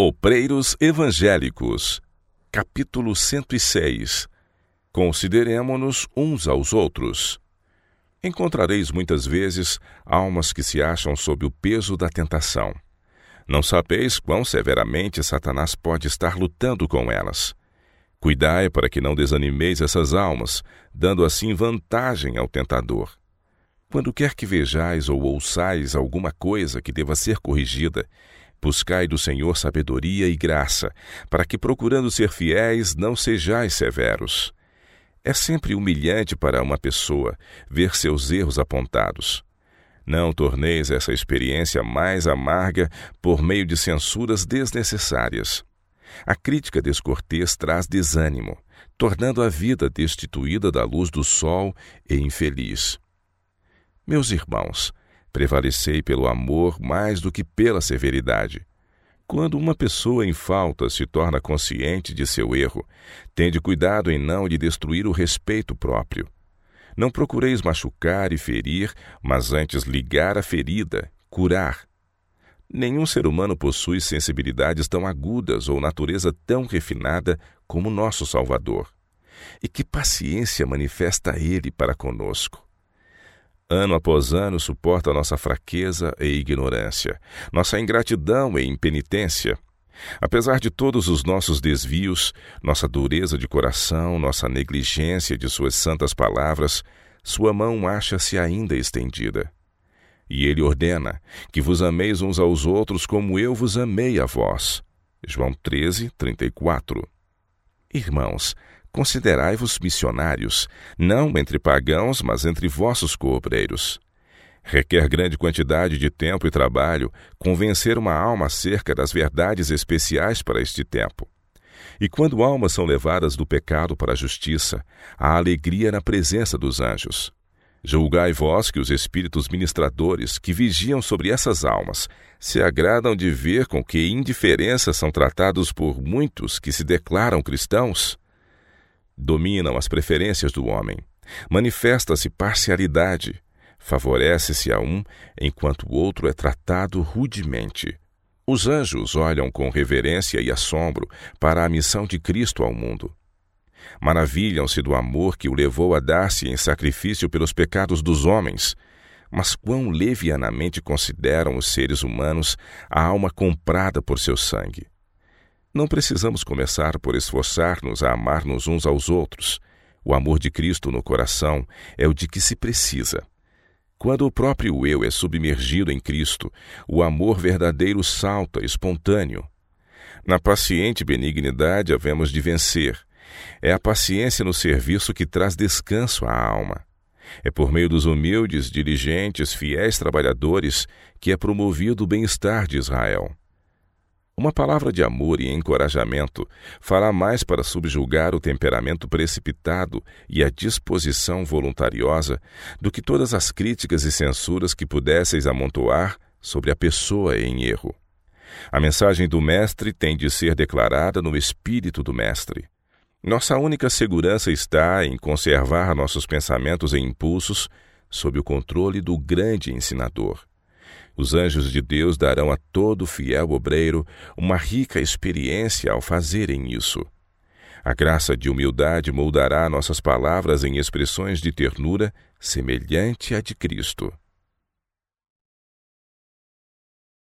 Obreiros Evangélicos, capítulo 106. Consideremo-nos uns aos outros. Encontrareis muitas vezes almas que se acham sob o peso da tentação. Não sabeis quão severamente Satanás pode estar lutando com elas. Cuidai para que não desanimeis essas almas, dando assim vantagem ao tentador. Quando quer que vejais ou ouçais alguma coisa que deva ser corrigida, buscai do Senhor sabedoria e graça, para que, procurando ser fiéis, não sejais severos. É sempre humilhante para uma pessoa ver seus erros apontados. Não torneis essa experiência mais amarga por meio de censuras desnecessárias. A crítica descortês traz desânimo, tornando a vida destituída da luz do sol e infeliz. Meus irmãos, prevalecei pelo amor mais do que pela severidade. Quando uma pessoa em falta se torna consciente de seu erro, tende cuidado em não lhe destruir o respeito próprio. Não procureis machucar e ferir, mas antes ligar a ferida, curar. Nenhum ser humano possui sensibilidades tão agudas ou natureza tão refinada como nosso Salvador. E que paciência manifesta Ele para conosco! Ano após ano suporta nossa fraqueza e ignorância, nossa ingratidão e impenitência. Apesar de todos os nossos desvios, nossa dureza de coração, nossa negligência de suas santas palavras, sua mão acha-se ainda estendida. E ele ordena que vos ameis uns aos outros como eu vos amei a vós. João 13:34. Irmãos, considerai-vos missionários, não entre pagãos, mas entre vossos coobreiros. Requer grande quantidade de tempo e trabalho convencer uma alma acerca das verdades especiais para este tempo. E quando almas são levadas do pecado para a justiça, há alegria na presença dos anjos. Julgai vós que os espíritos ministradores que vigiam sobre essas almas se agradam de ver com que indiferença são tratados por muitos que se declaram cristãos. Dominam as preferências do homem, manifesta-se parcialidade, favorece-se a um enquanto o outro é tratado rudemente. Os anjos olham com reverência e assombro para a missão de Cristo ao mundo. Maravilham-se do amor que o levou a dar-se em sacrifício pelos pecados dos homens, mas quão levianamente consideram os seres humanos a alma comprada por seu sangue. Não precisamos começar por esforçar-nos a amar-nos uns aos outros. O amor de Cristo no coração é o de que se precisa. Quando o próprio eu é submergido em Cristo, o amor verdadeiro salta, espontâneo. Na paciente benignidade havemos de vencer. É a paciência no serviço que traz descanso à alma. É por meio dos humildes, diligentes, fiéis trabalhadores que é promovido o bem-estar de Israel. Uma palavra de amor e encorajamento fará mais para subjugar o temperamento precipitado e a disposição voluntariosa do que todas as críticas e censuras que pudesseis amontoar sobre a pessoa em erro. A mensagem do Mestre tem de ser declarada no espírito do Mestre. Nossa única segurança está em conservar nossos pensamentos e impulsos sob o controle do grande ensinador. Os anjos de Deus darão a todo fiel obreiro uma rica experiência ao fazerem isso. A graça de humildade moldará nossas palavras em expressões de ternura semelhante à de Cristo.